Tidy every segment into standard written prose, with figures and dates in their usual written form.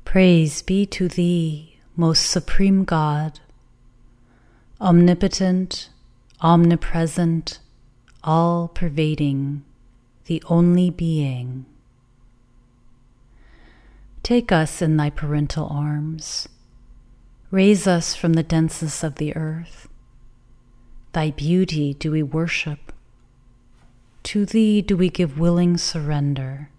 Praise be to Thee, most supreme God, omnipotent, omnipresent, all-pervading, the only being. Take us in Thy parental arms. Raise us from the denseness of the earth. Thy beauty do we worship. To Thee do we give willing surrender.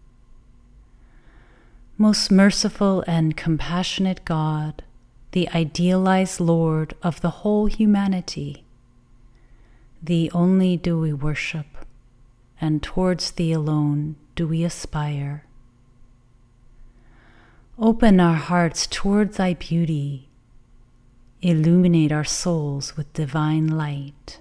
Most merciful and compassionate God, the idealized Lord of the whole humanity, Thee only do we worship, and towards Thee alone do we aspire. Open our hearts toward Thy beauty, illuminate our souls with divine light.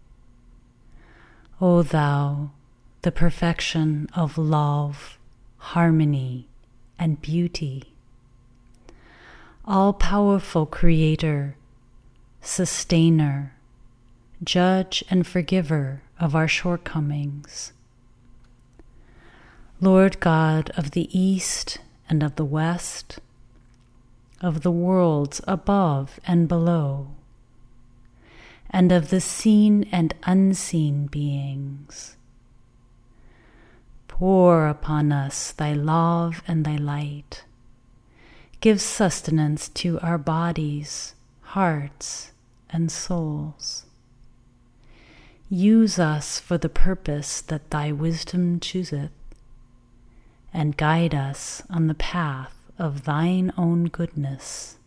O Thou, the perfection of love, harmony, and beauty, all-powerful Creator, Sustainer, Judge and Forgiver of our shortcomings, Lord God of the East and of the West, of the worlds above and below, and of the seen and unseen beings. Pour upon us Thy love and Thy light. Give sustenance to our bodies, hearts, and souls. Use us for the purpose that Thy wisdom chooseth, and guide us on the path of Thine own goodness.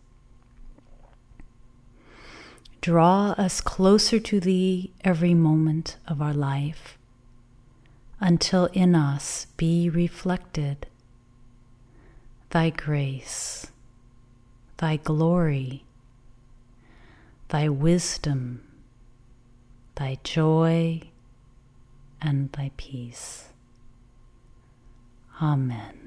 Draw us closer to Thee every moment of our life, until in us be reflected Thy grace, Thy glory, Thy wisdom, Thy joy, and Thy peace. Amen.